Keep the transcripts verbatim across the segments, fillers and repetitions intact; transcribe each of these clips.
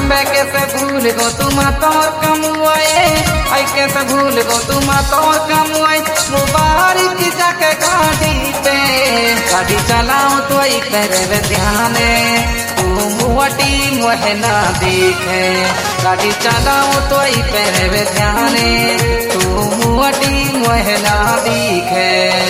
मैं कैसे भूल गो तुम तोर कमुआए, आई कैसे भूल गो तुम तोर कमुआए। मुबारक जाके गाड़ी पे गाड़ी चलाऊं तो आई तेरे ध्याने, तू मुहटी मुहे ना दिखे। गाड़ी चलाऊं तो आई तेरे ध्याने, तू मुहटी मुहे ना दिखे।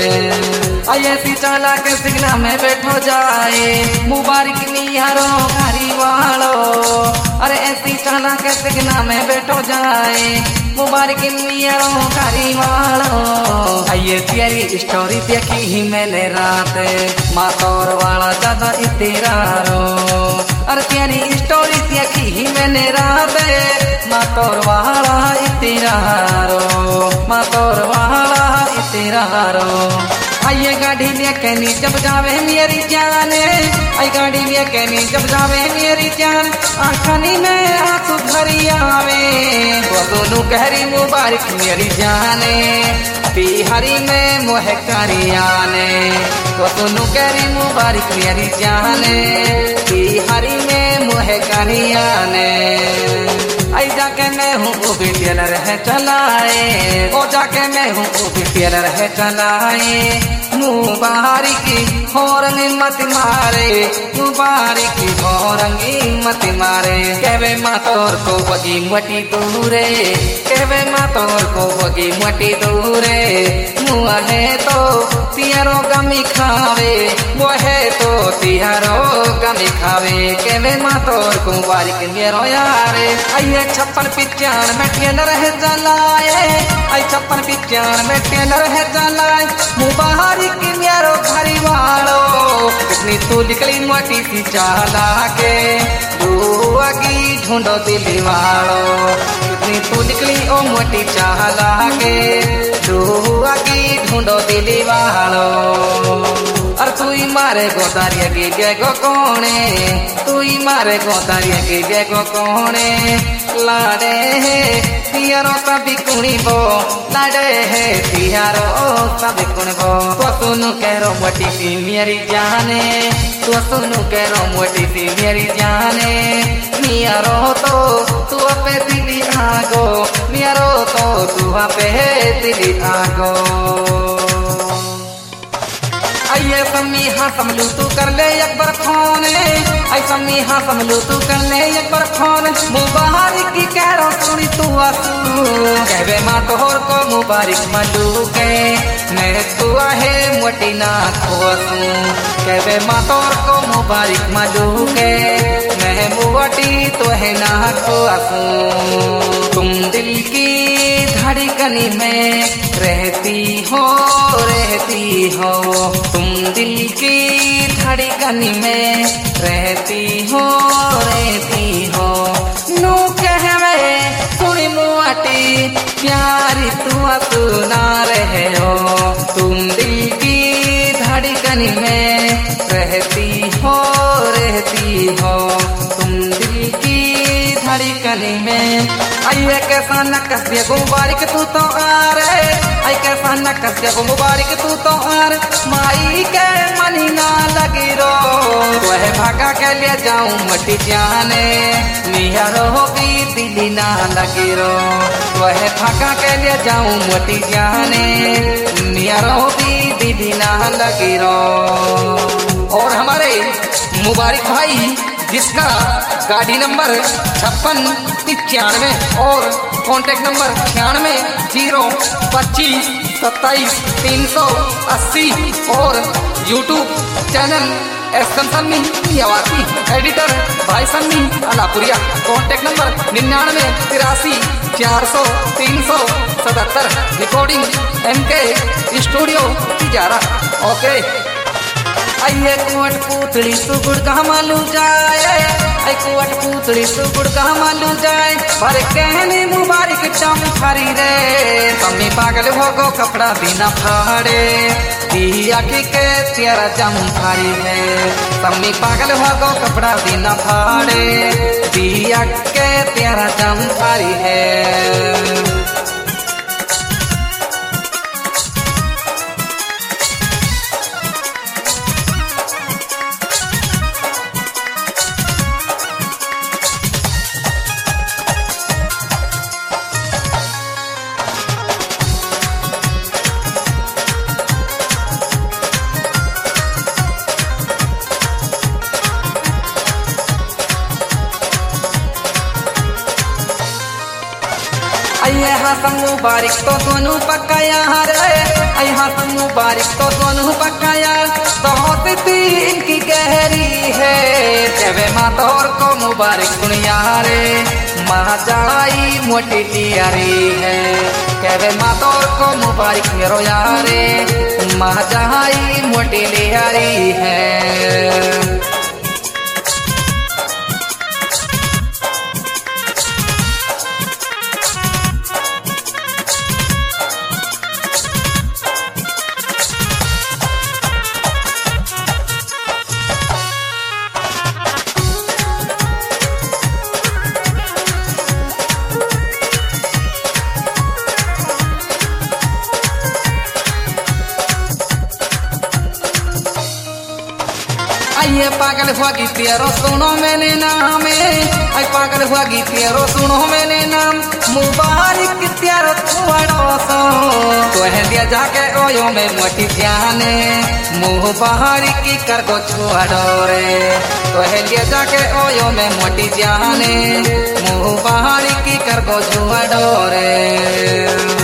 ऐसी चाला के सिगना में बैठो जाए, मुबारक निहारो घरी वालो। अरे ऐसी चाला के सिगना में बैठो जाए, मुबारक निहारो घरी वालो। ये तेरी स्टोरी देखी ही मैंने रात, मातौर वाला ज्यादा इतरारो। अरे तेरी स्टोरी देखी ही मैंने रात, मातौर वाला इतरारो, मातौर वाला इतरारो। आइए गाड़ी लेके नी जब जावे मेरी जाने, आई गाड़ी लेके नी जब जावे मेरी जान। आंखनी में आंसू भरी आवे, वो दोनों गहरी मुबारक मेरी जाने। बिहारी में मोह करियाने, वो दोनों गहरी मुबारक मेरी जाने। बिहारी में मोह करियाने। आई जाके मैं हूँ वो भी टेलर है चलाए, ओ जाके मैं हूँ वो भी टेलर है चलाए। मुबारक होरंगी मत मारे, मुबारक होरंगी मत मारे। कहवे मातोर को बगी मटी दूरे, कहवे मातोर को बगी मटी दूरे। मुआ है तो तियारो गमी खावे, वो है तो तियारो गमी खावे। कहवे मातोर को मुबारक मेरो यारे। आइए छप्पन पिचान में टेलर है जलाए, आई छप्पन पिचान में टेलर है जलाए। मुबारक मेरो घरी वालो, कितनी तू निकली मोटी सी चाला के, दुआगी ढूंढो दिली वालो। कितनी तू निकली ओ मोटी चाला के, दुआगी ढूंढो दिली वालो। अरे तू ही मारे गोतारिया की गे गो कोने, तू ही मारे गोतारिया की गे गो कोने। लाडे है तियारो सभी कुणी बो, लाडे है तियारो सभी कुणी बो। तो सुनु करो मोटी सी मेरी जाने, तो सुनु करो मोटी सी मेरी जाने। मियारो तो तू पे दिली आगो, मियारो तो तू पे दिली आगो। आइए सम्मी हाँ समलू तू कर ले एक बार फोन, आई सम्मी हाँ समलू तू कर ले एक बार फोन। मुबारक की कह रो सुनी तू आसू, कहवे माँ तोहर को मुबारक मलू के। मैं तू आहे मोटी ना खोसू, कहवे माँ तोहर को मुबारक मलू के। मैं मुवटी तो है ना खोसू। तुम दिल की धड़कन में रहती हो, रहती हो। तुम दिल की धड़कन में रहती हो, रहती हो। नू कहवे सुनी मुआटी प्यारी तू सुना रहे हो। तुम दिल की धड़कन में रहती हो, रहती हो। तुम दिल की धड़कन में। आइए कैसा नकस दे मुबारक तू तो आ रे, आई कैसा नकस दे मुबारक तू तो आ रे। माई के मनी ना लगी रो, वह भागा के ले जाऊं मटी जाने। मियारो भी दिली ना लगी रो, वह भागा के ले जाऊं मटी जाने। मियारो भी दिली ना लगी रो। और हमारे मुबारक भाई जिसका गाड़ी नंबर छप्पन इक्यानवे और कॉन्टेक्ट नंबर छियानवे जीरो पच्चीस सत्ताईस तीन सौ अस्सी और यूट्यूब चैनल एस एम सम्मी आवासी, एडिटर भाई सम्मी अलापुरिया। कॉन्टेक्ट नंबर निन्यानवे तिरासी चार सौ तीन सौ सतहत्तर। Recording M K studio Tijara. Okay आइए कुवट पूतड़ी सुगुड़ कहाँ मालू जाए, आई कुवट पूतड़ी सुगुड़ कहाँ मालू जाए। पर कहने मुबारक चम फारी रे, सम्मी पागल हो गो कपड़ा बिना फाड़े। दिया की के तेरा चम फारी है, सम्मी पागल हो गो कपड़ा बिना फाड़े। दिया के तेरा चम फारी है। अये हसन मुबारक तो दोनों पक्का यार, अये हसन मुबारक तो दोनों पक्का यार। दोस्ती इनकी गहरी है, देवे मातोर को मुबारक दुनिया रे, महाजाई मोटी लियारी है। कहवे मातोर को मुबारक मेरो यारे, महाजाई मोटी लियारी है। ये पागल हुआ की तेरो सुनो मैंने नाम, आई पागल हुआ की तेरो सुनो मैंने नाम। मुबारक तेरो छुआड़ो सो तो है दिया जाके ओयो में मोटी जाने, मुबारक की कर गो छुआड़ो रे, तो है दिया जाके ओयो में मोटी जाने, मुबारक की कर गो छुआड़ो रे।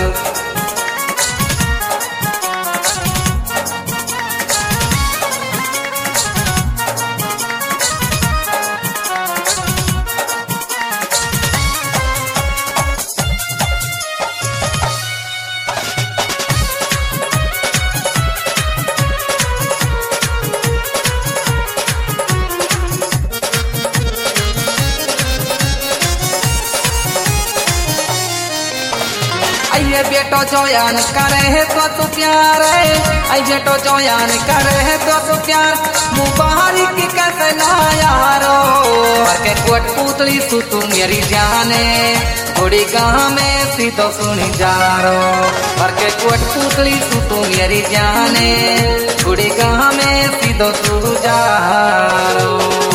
ये बेटो जोयान करे है तो तू प्यार है, आई बेटो जोयान करे है तो तू प्यार। मुबारक कैसे ना यारो, के कोट पुतली सु तू मेरी जाने, थोड़ी गाँव में सीधो सुनी जारो। पर के कोट पुतली सु तू मेरी जाने, थोड़ी गाँव में सीधो तू जारो।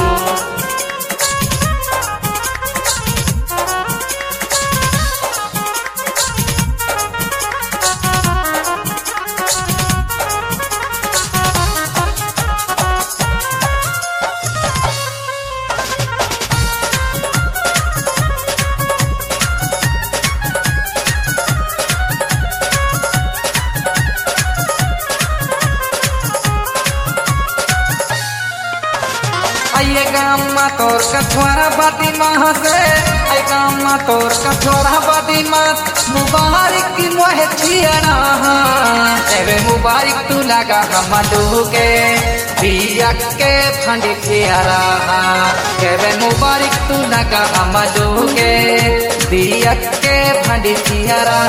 ये गाम मा तोर कछोरा बाती माँ से, आई गाम मा तोर कछोरा बाती माँ। मुबारक की मोहे छियाना, एवे मुबारक तू लगा हम डूके, बिया के फंड छियारा। एवे मुबारक तू लगा हम डूके, बिया के फंड छियारा।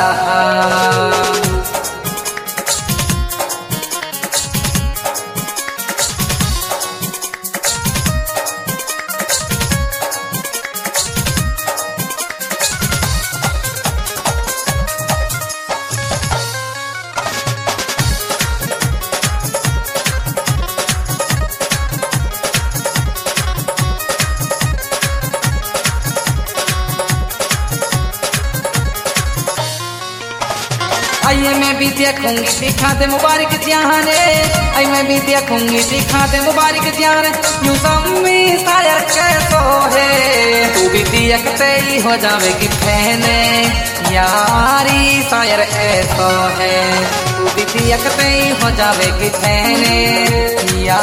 आइए मैं भी देखूंगी दिखा दे मुबारक जाने, आई मैं भी देखूंगी दिखा दे मुबारक जाने। यूं सम्मी शायर कैसो है, तू भी देखते ही हो जावेगी फैने, यारी शायर ऐसो है, तू भी देखते ही हो जावेगी फैने,